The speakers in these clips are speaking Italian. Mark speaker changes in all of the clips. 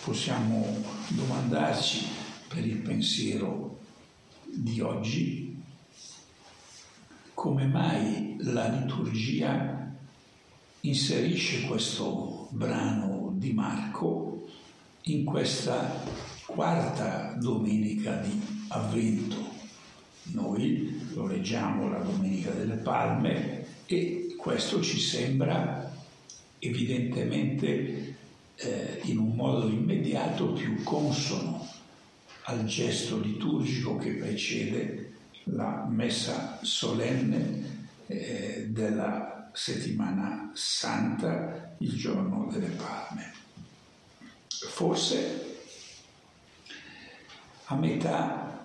Speaker 1: possiamo domandarci per il pensiero di oggi come mai la liturgia inserisce questo brano di Marco in questa quarta domenica di Avvento. Noi lo leggiamo la Domenica delle Palme e questo ci sembra evidentemente in un modo immediato più consono al gesto liturgico che precede la messa solenne della settimana santa, il giorno delle Palme. Forse a metà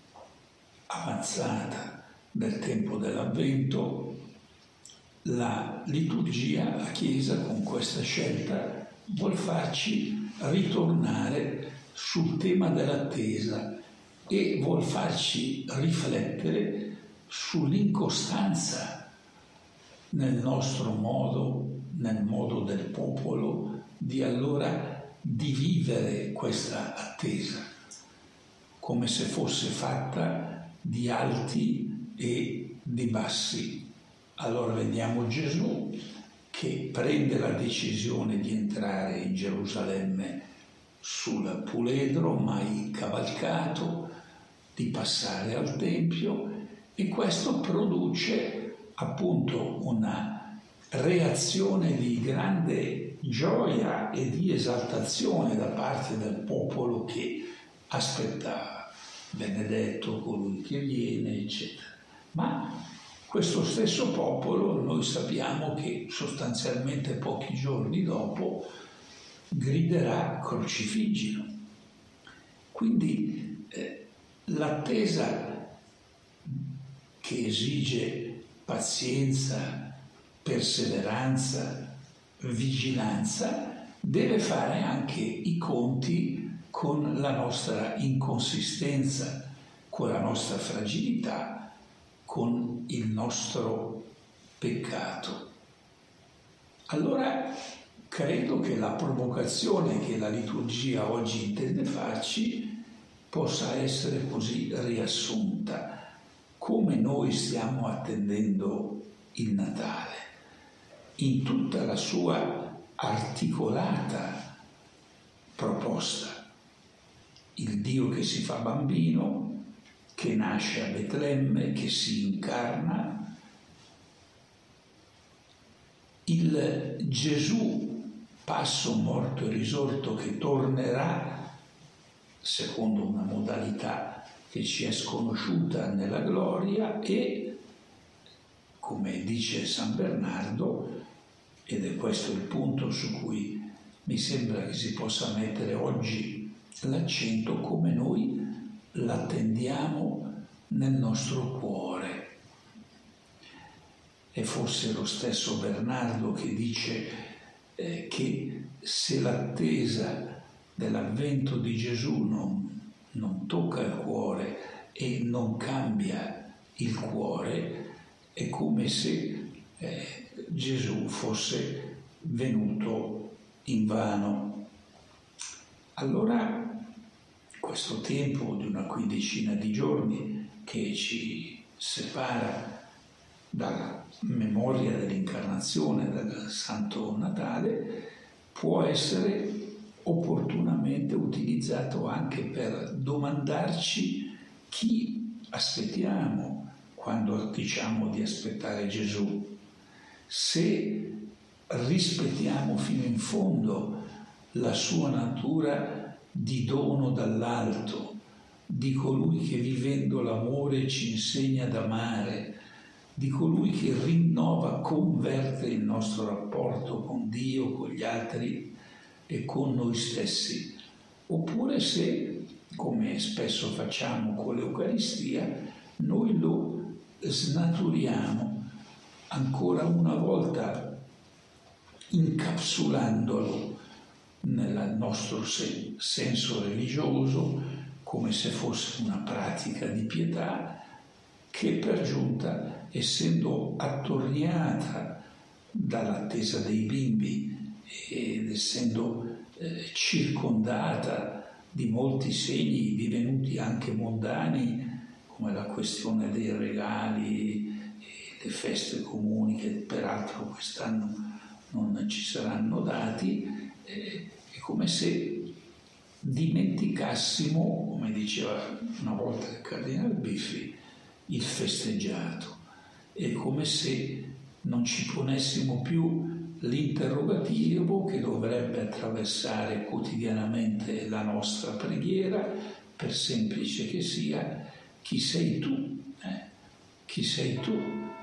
Speaker 1: avanzata del tempo dell'Avvento la liturgia, la Chiesa con questa scelta vuol farci ritornare sul tema dell'attesa e vuol farci riflettere sull'incostanza nel nostro modo, nel modo del popolo di allora di vivere questa attesa, come se fosse fatta di alti e di bassi. Allora vediamo Gesù che prende la decisione di entrare in Gerusalemme sul puledro mai cavalcato, di passare al Tempio, e questo produce appunto una reazione di grande gioia e di esaltazione da parte del popolo che aspettava, benedetto colui che viene, eccetera. Ma questo stesso popolo, noi sappiamo che sostanzialmente pochi giorni dopo griderà crocifiggilo. Quindi l'attesa che esige pazienza, perseveranza, vigilanza, deve fare anche i conti con la nostra inconsistenza, con la nostra fragilità, con il nostro peccato. Allora credo che la provocazione che la liturgia oggi intende farci possa essere così riassunta: come noi stiamo attendendo il Natale in tutta la sua articolata proposta. Il Dio che si fa bambino, che nasce a Betlemme, che si incarna, il Gesù passo, morto e risorto che tornerà secondo una modalità che ci è sconosciuta nella gloria e, come dice San Bernardo, ed è questo il punto su cui mi sembra che si possa mettere oggi l'accento, come noi l'attendiamo nel nostro cuore. È forse lo stesso Bernardo che dice che se l'attesa dell'avvento di Gesù non tocca il cuore e non cambia il cuore, è come se Gesù fosse venuto invano. Allora questo tempo di una quindicina di giorni che ci separa dalla memoria dell'incarnazione del Santo Natale può essere opportunamente utilizzato anche per domandarci chi aspettiamo quando diciamo di aspettare Gesù, se rispettiamo fino in fondo la sua natura di dono dall'alto, di colui che vivendo l'amore ci insegna ad amare, di colui che rinnova, converte il nostro rapporto con Dio, con gli altri e con noi stessi. Oppure se, come spesso facciamo con l'Eucaristia, noi lo snaturiamo ancora una volta incapsulandolo nel nostro senso religioso, come se fosse una pratica di pietà che per giunta, essendo attorniata dall'attesa dei bimbi ed essendo circondata di molti segni divenuti anche mondani, come la questione dei regali, le feste comuni, che peraltro quest'anno non ci saranno dati, è come se dimenticassimo, come diceva una volta il Cardinale Biffi, il festeggiato. È come se non ci ponessimo più l'interrogativo che dovrebbe attraversare quotidianamente la nostra preghiera, per semplice che sia: chi sei tu? Chi sei tu?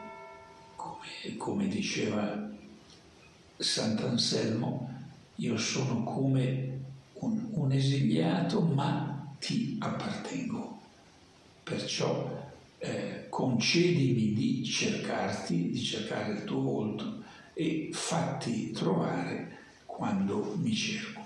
Speaker 1: Come diceva Sant'Anselmo, io sono come un esiliato, ma ti appartengo. Perciò concedimi di cercarti, di cercare il tuo volto, e fatti trovare quando mi cerco.